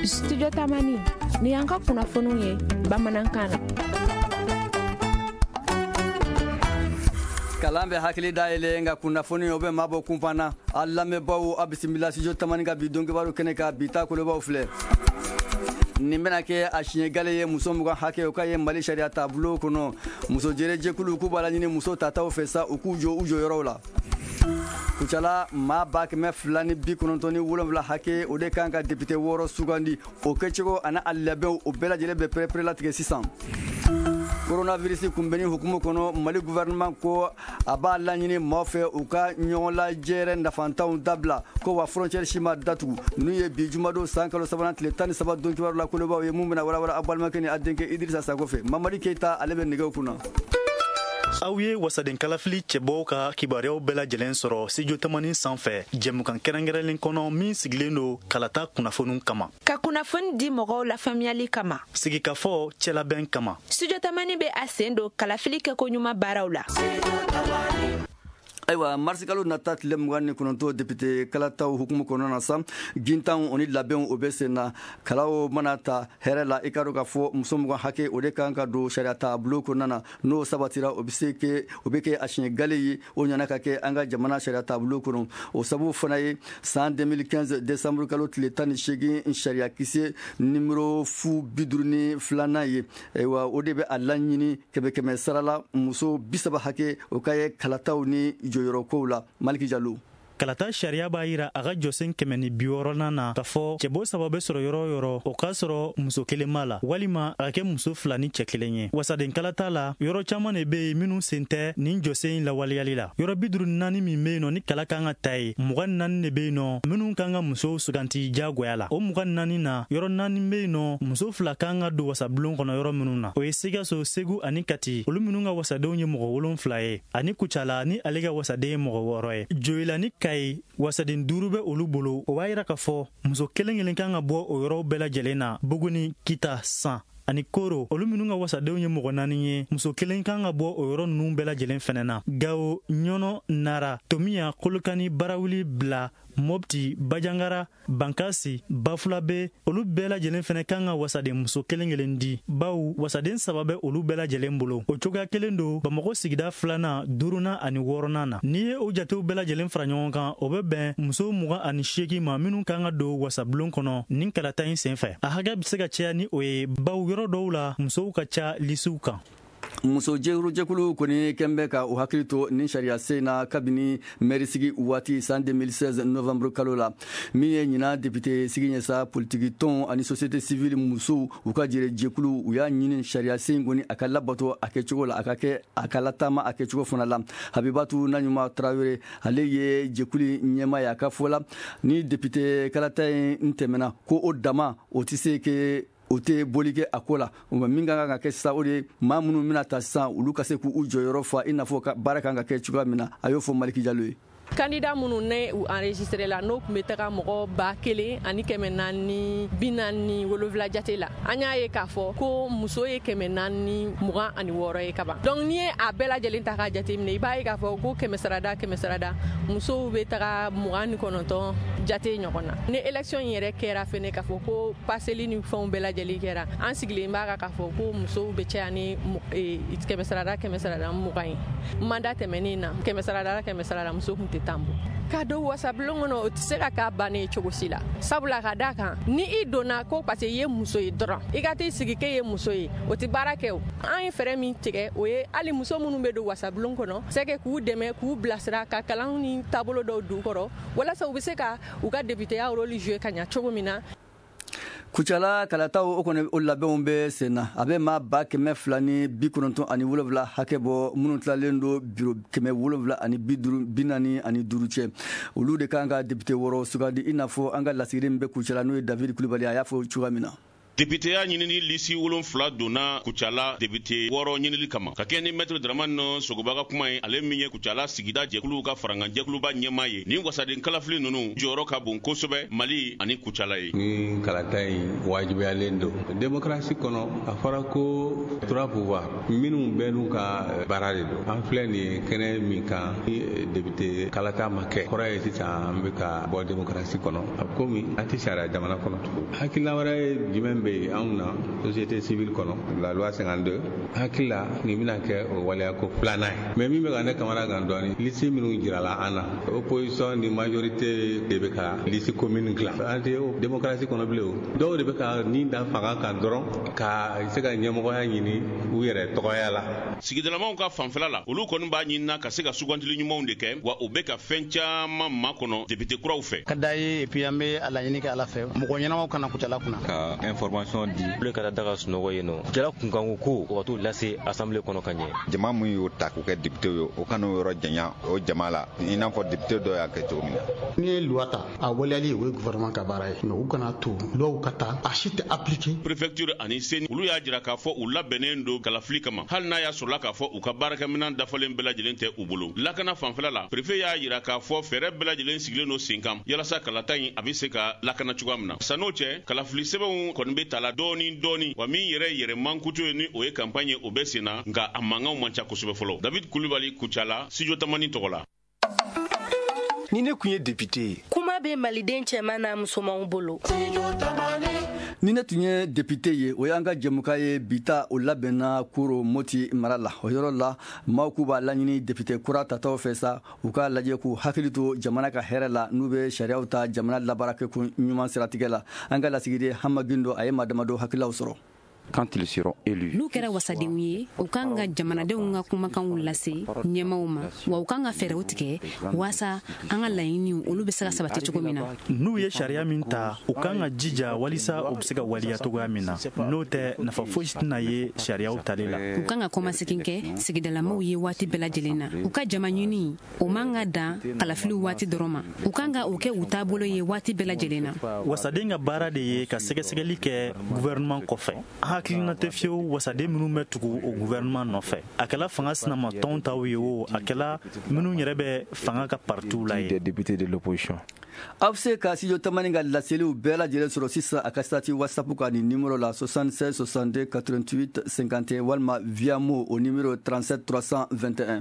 Studio Tamani ni y'an ka kunnafoniw ye bamanankan na. Kalan bɛ hakili dayɛlɛ nka kunnafoni o bɛ mabɔ kunfana a lamɛnbaaw a bisimila Studio Tamani ka bi dɔnkibaru kɛnɛ ka bi ta kolobaw filɛ. Nin bɛna kɛ a siɲɛgale ye muso mugan hakɛ o ka ye Mali sariya taabolo kɔnɔ muso jere jɛkulu k'u b'a la ɲini muso tataw fɛ sa u k'u jɔ u jɔyɔrɔw la. Kucala maa 297 hakɛ o de kan ka député 6 sugandi o kɛcogo ani a labɛnw o bɛɛ lajɛlen bɛ pɛrɛ-pɛrɛ latigɛ sisan. Coronavirus kunbɛnni hukumu kɔnɔ Mali gouvernement ko a b'a laɲini maaw fɛ u ka ɲɔgɔn lajɛrɛ nafantanw dabila ko wa frontière si ma datugu n'u ye bi jumadon san kalo sabanan tile 13 don kibaru la kolobaw ye mun bɛna walawala a balimakɛ ni a denkɛ Idrissa Sako fɛ Mamadi Keita ale bɛ nɛgɛw kunna. Aw ye wasaden kalafili cɛbɔw ka kibaruyaw bɛɛ lajɛlen sɔrɔ Studio Tamani sanfɛ jɛmukan kɛrɛnkɛrɛnlen kɔnɔ min sigilen don kalata kunnafoniw kama. Ka kunnafoni di mɔgɔw la faamuyali kama. Sigikafɔ cɛlabɛn kama. Studio Tamani bɛ a sen don kalafili kɛkoɲuman baaraw la. Ayiwa marsikalo nata tile 29 député kalataw hukumu kɔnɔna na sa gintanw o ni labɛnw o bɛ sen na kalaw mana ta hɛrɛ la i ka dɔn k'a fɔ muso mugan hakɛ o de kan ka don sariya taabolo kɔnɔna na n'o sabatira o bɛ kɛ a siɲɛgale ye o ɲɛna ka kɛ an ka jamana sariya taabolo kɔnɔ o sababu fana ye san 2015 décembre kalo tile 18 sariya kisɛ numéro fu 52 ye ayiwa o de bɛ a laɲini kɛmɛ sara la muso 30 hakɛ o ka ye kalataw ni jɔyɔrɔ kow la Maliki Jalo. Kalata sariya b'a yira a ka jɔsen 160 na k'a fɔ cɛbɔ 3 bɛ sɔrɔ yɔrɔ o yɔrɔ o k'a sɔrɔ muso 1 b'a la walima a ka kɛ muso 2 ni cɛ 1 ye. Wasaden kalata la yɔrɔ caman de bɛ yen minnu sen tɛ nin jɔsen in lawaleyali la. Yɔrɔ 54 min bɛ yen nɔ ni kala kan ka ta ye 24 de bɛ yen nɔ minnu kan ka musow suganti jagoya la. O 24 na yɔrɔ 4 bɛ yen nɔ muso 2 kan ka don wasabulon kɔnɔ yɔrɔ minnu na. O ye Sikaso, Segu ani Kati olu minnu ka wasadenw ye mɔgɔ 7 ye ani Kucala ni ale ka wasaden ye mɔgɔ 6 ye. Joyila ni Kayi wasaden 5 bɛ olu bolo o b'a yira k'a fɔ muso kelen kan ka bɔ o yɔrɔw bɛɛ lajɛlen na Buguni, Kita, San ani Koro olu minnu ka wasadenw ye mɔgɔ 4 ye muso 1 kan ka bɔ o yɔrɔ ninnu bɛɛ lajɛlen fɛnɛ na. Gao, Ɲɔnɔ, Nara, Tomiya, Kolokani, Barawuli, Bila, Mopti, Bajangara, Bankasi, Bafulabe olu bɛɛ lajɛlen fɛnɛ kan ka wasaden muso 1 di baw wasaden 3 bɛ olu bɛɛ lajɛlen bolo. O cogoya kelen don Bamakɔ sigida 2nan, 4nan ani 6nan na. N'i ye o jatew bɛɛ lajɛlen fara ɲɔgɔn kan o bɛ bɛn muso 28 ma minnu kan ka don wasabulon kɔnɔ nin kalata in senfɛ. A hakɛ bɛ se ka caya ni o ye baw yɔrɔ dɔw la musow ka ca lisiw kan. Muso jɛkulu kɔni kɛn bɛ ka o hakili to nin sariya sen na kabini mairisigi waati san 2016 novembre kalo la min ye ɲina député sigi ɲɛsa politiki tɔn ani société civile musow u ka jɛkulu u y'a ɲini sariya sen kɔni a ka labato a kɛcogo la a ka kɛ a ka latama a kɛcogo fana la Habibatu Naɲuma Traoré ale ye jɛkulu ɲɛma ye a ka fɔ la ni député kalata in tɛmɛna ko o dama o tɛ se ke o tɛ boli kɛ a ko la min kan ka kɛ sisan o de ye maa minnu bɛna ta sisan olu ka se k'u jɔyɔrɔ fa i n'a fɔ baara kan ka kɛ cogoya min na a y'o fɔ Maliki Jalo ye. Candidat minnu ne u enregistré la n'o tun bɛ taga mɔgɔ 1000 ani 447 jate la an y'a ye k'a fɔ ko muso ye 426 ye ka ban donc n'i ye a bɛɛ lajɛlen ta k'a jateminɛ i b'a ye k'a fɔ ko 100 sarada musow bɛ taga 29 jate ɲɔgɔn na ni élection in yɛrɛ kɛra fɛnɛ k'a fɔ ko paseli ni fɛnw bɛɛ lajɛlen kɛra an sigilen b'a kan k'a fɔ ko musow bɛ caya ni 100 sarada 20 ye mandat tɛmɛnen na 100 sarada muso tun tɛ tambo ka don wasabulon kɔnɔ o tɛ se ka k'a bannen cogo si la sabula ka d'a kan ni i donna ko parce que i ye muso ye dɔrɔn i ka t'i sigi k'e ye muso ye o tɛ baara kɛ o an ye fɛɛrɛ min tigɛ o ye hali muso minnu bɛ don wasabulon kɔnɔ c'est que k'u dɛmɛ k'u bilasira ka kalan ni taabolo dɔw d'u kɔrɔ walasa u bɛ se ka u ka députéya rôle jouer ka ɲɛ cogo min na. Kucala kalataw o kɔni o labɛnw bɛ sen na a bɛ maa 297 hakɛ bɔ minnu tilalen don biro 745 cɛ olu de kan ka député 6 sugandi i n'a fɔ an ka lasigilen bɛ Kucala n'o ye David Kulibali a y'a fɔ cogoya min na. Député ya ɲinini lisi 7 donna Kucala député 6 ɲinili kama ka kɛ ni maître Dramane Sogoba ka kuma ye ale min ye Kucala sigida jɛkulu ka faranga jɛkuluba ɲɛma ye ni wasaden kalafili nunu jɔyɔrɔ ka bon kosɛbɛ Mali ani Kucala ye ni kalata in wajibiyalen don démocratie kɔnɔ a fɔra ko 3 pouvoirs minnu bɛɛ n'u ka baara de don an filɛ nin kɛnɛ min kan ni député kalata ma kɛ kɔrɔ ye sisan an bɛ ka bɔ démocratie kɔnɔ a komi an tɛ sariya jamana kɔnɔ tugun hakilina wɛrɛ ye jumɛn bɛ anw na société civile kɔnɔ la loi 52 hakila ni bɛna kɛ o waleya ko filanan ye mais min bɛ ka ne kamana gan dɔɔni liste minnu jirala an na opposition ni majorité de bɛ ka liste commune dilan an tɛ démocratie kɔnɔ bilen o dɔw de bɛ ka nin da fanga kan dɔrɔn ka se ka ɲɛmɔgɔya ɲini u yɛrɛ tɔgɔya la sigidalamaw ka fanfɛla la olu kɔni b'a ɲinina ka se ka sugantili ɲumanw de kɛ wa u bɛ ka fɛn caman makɔnɔ député kuraw fɛ ka da ye et puis an bɛ a laɲini kɛ ala fɛ mɔgɔ ɲɛnamaw kana Kucala kunna ka information di olu ka daga sunɔgɔ yen nɔ Kucala kunkanko ko o ka t'u lase assemblée kɔnɔ ka ɲɛ jama min y'o ta k'u kɛ député ye o kana o yɔrɔ janya o jama la i n'a fɔ député dɔ y'a kɛ cogo min na ni ye loi ta a waleyali o ye gouvernement ka baara ye mais u kana to loi ka ta a si tɛ appliquer préfecture ani seni olu y'a jira k'a fɔ u labɛnnen don kalafili kama hali n'a y'a sɔrɔla k'a fɔ u ka baarakɛminɛn dafalen bɛɛ lajɛlen tɛ u bolo lakana fanfɛla la préfet y'a jira k'a fɔ fɛɛrɛ bɛɛ lajɛlen sigilen don sen kan yalasa kalata in a bɛ se ka lakana cogoya min na san'o cɛ kalafili sɛbɛnw kɔni bɛ tala dɔɔni wa min yɛrɛ yɛrɛ mankutu ye ni o ye campagne ye o bɛ sen na nka a mankanw man ca kosɛbɛ fɔlɔ David Kulibali Kucala studio tamani tɔgɔ la ni ne kun ye député ye kuma bɛ maliden cɛman n'a musomanw bolo ni ne tun ye député ye o y'an ka jɛmuka ye bita o labɛnna Koro Moti mara la o yɔrɔ la maaw k'u b'a laɲini député kura tataw fɛ sa u k'a lajɛ k'u hakili to jamana ka hɛrɛ la n'u bɛ sariyaw ta jamana labaarakɛko ɲuman siratigɛ la an ka lasigiden Hama Gindo a ye maa damadɔ hakilaw sɔrɔ quand ils seront élus. N'u kɛra wasadenw ye u kan ka jamanadenw ka kumakanw lase ɲɛmaw ma wa u kan ka fɛɛrɛw tigɛ waasa an ka laɲiniw olu bɛ se ka sabati cogo min na. N'u ye sariya min ta u kan ka jija walisa u bɛ se ka waliya cogoya min na n'o tɛ nafa fosi tɛna ye sariyaw tali la. U kan ka kɔmasegin kɛ sigidalamaw ye waati bɛɛ lajɛlen na u ka jama ɲini o man ka dan kalafiliw waati dɔrɔn ma u kan ka o kɛ u taabolo ye waati bɛɛ lajɛlen na. Wasaden ka baara de ye ka sɛgɛsɛgɛli kɛ gouvernement kɔfɛ. Hakilina tɛ fiyewu wasaden minnu bɛ tugu o gouvernement nɔfɛ a kɛla fanga sinama tɔn taw ye o a kɛla minnu yɛrɛ bɛ fanga ka partiw la ye. Des députés de l'opposition. A bɛ se ka studio tamani ka laseliw bɛɛ lajɛlen sɔrɔ sisan a ka sati whatsapp ka nin numéro la 76 62 88 51 walima via mo au numéro 37 321.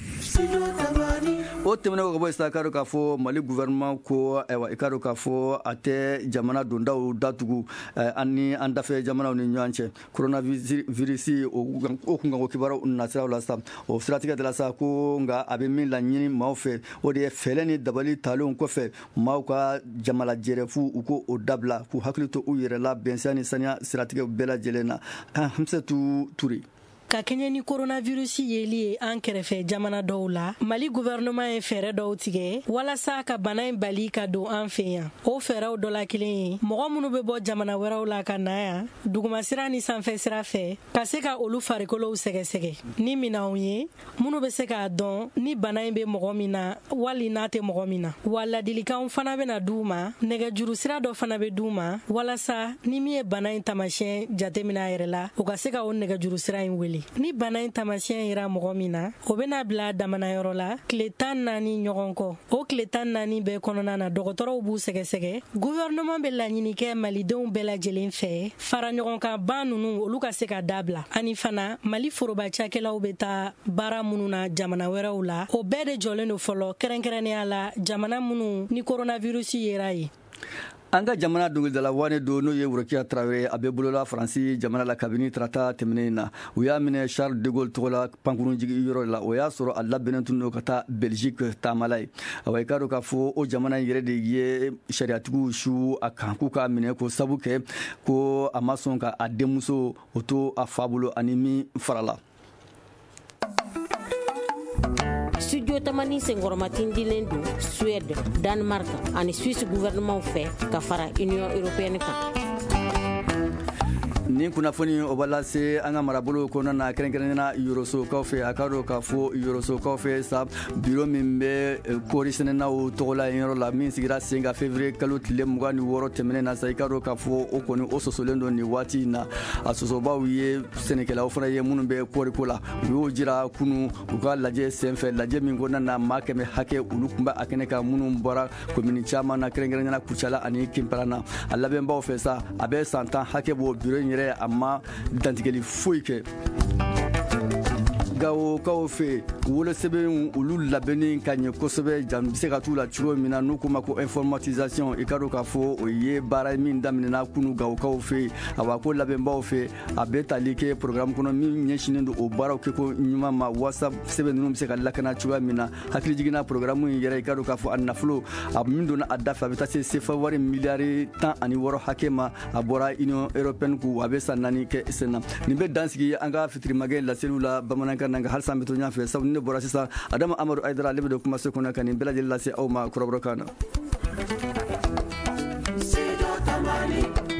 o tɛmɛnen ka bɔ sisan k'a dɔn k'a fɔ Mali gouvernement ko i k'a dɔn k'a fɔ a tɛ jamana dondaw datugu ani an dafɛ jamanaw ni ɲɔgɔn cɛ coronavirus o kunkanko kibaruyaw nasiraw la sa o siratigɛ de la sa ko nka a bɛ min laɲini maaw fɛ o de ye fɛɛrɛ ni dabali talenw kɔfɛ maaw ka jamalajɛrɛfu u ko o dabila k'u hakili to u yɛrɛ la bɛnsɛya ni saniya siratigɛ bɛɛ lajɛlen na Hamsatu Ture. Ka kɛɲɛ ni coronavirus yeli ye an kɛrɛfɛ jamana dɔw la Mali gouvernement ye fɛɛrɛ dɔw tigɛ walasa ka bana in bali ka don an fɛ yan o fɛɛrɛw dɔ la kelen ye mɔgɔ minnu bɛ bɔ jamana wɛrɛw la ka na yan dugumasira ni sanfɛ sira fɛ ka se ka olu farikolow sɛgɛsɛgɛ ni minanw ye minnu bɛ se k'a dɔn ni bana in bɛ mɔgɔ min na wali n'a tɛ mɔgɔ min na wa ladilikanw fana bɛna d'u ma nɛgɛjuru sira dɔ fana bɛ d'u ma walasa ni min ye bana in taamasiyɛn jateminɛ a yɛrɛ la u ka se ka o nɛgɛjuru sira in wele ni bana in taamasiyɛn yera mɔgɔ min na o bɛna bila damanayɔrɔ la tile 14 ɲɔgɔn kɔ o tile 14 bɛɛ kɔnɔna na dɔgɔtɔrɔw b'u sɛgɛsɛgɛ gouvernement bɛ laɲini kɛ malidenw bɛɛ lajɛlen fɛ fara ɲɔgɔn kan ban ninnu olu ka se ka dabila ani fana Mali foroba cakɛlaw bɛ taa baara minnu na jamana wɛrɛw la o bɛɛ de jɔlen do fɔlɔ kɛrɛnkɛrɛnnenya la jamana minnu ni coronavirus yera ye. An ka jamana dongilidala wane do n'o ye Worokiya Traoré a bɛ bolola Faransi jamana la kabini tarata tɛmɛnen na u y'a minɛ Charles de Gaulle tɔgɔ la pankurun jigi yɔrɔ la o y'a sɔrɔ a labɛnnen tun don ka taa Belgique taamala ye i k'a dɔn k'a fɔ o jamana in yɛrɛ de ye sariyatigiw su a kan k'u k'a minɛ ko sabu kɛ ko a ma sɔn ka a denmuso o to a fa bolo ani min farala. Studio tamani senkɔrɔmatin dilen don Suède, Danemark ani Suisse gouvernement fɛ ka fara Union européenne kan. nin kunnafoni o b'a lase an ka marabolo kɔnɔna na kɛrɛnkɛrɛnnena yorosokaw fɛ a ka dɔn k'a fɔ yorosokaw fɛ sa biro min bɛ kɔɔri sɛnɛnaw tɔgɔla yen yɔrɔ la min sigira sen ka février kalo tile 26 tɛmɛnen na sa i ka dɔn k'a fɔ o kɔni o sɔsɔlen don nin waati in na a sɔsɔbaw ye sɛnɛkɛlaw fana ye minnu bɛ kɔɔriko la u y'o jira kunu u ka lajɛ senfɛ lajɛ min kɔnɔna na maa kɛmɛ hakɛ olu tun bɛ a kɛnɛ kan minnu bɔra komini caman na kɛrɛnkɛrɛnnena Kucala ani Kinpara na a labɛnbaw fɛ sa a bɛ san 10 hakɛ bɔ biro in yɛrɛ a ma dantigɛli foyi kɛ gawokaw fɛ wolosɛbɛn olu labɛnni ka ɲɛ kosɛbɛ jam bɛ se ka t'u la cogo min na n'u ko ma ko informatisation i ka dɔn k'a fɔ o ye baara min daminɛna kunu gawokaw fɛ a b'a ko labɛnbaw fɛ a bɛ tali kɛ programme kɔnɔ min ɲɛsinnen don o baaraw kɛko ɲuman ma walasa sɛbɛn ninnu bɛ se ka lakana cogoya min na hakili jiginna programme in yɛrɛ i ka dɔn k'a fɔ a nafolo a min donna a da fɛ a bɛ taa se sefa wari miliyari 16 hakɛ ma a bɔra union européenne ku a bɛ san 4 kɛ sen na nin bɛ dansigi an ka fitirimagɛ laseliw la bamanankan nanga halisa an bɛ to ɲɔgɔn fɛ sabu ne bɔra sisan Adama Amadu Aidara ale bɛ don kuma se kɔnɔ ka nin bɛɛ lajɛlen lase aw ma kɔrɔbɔrɔkan na.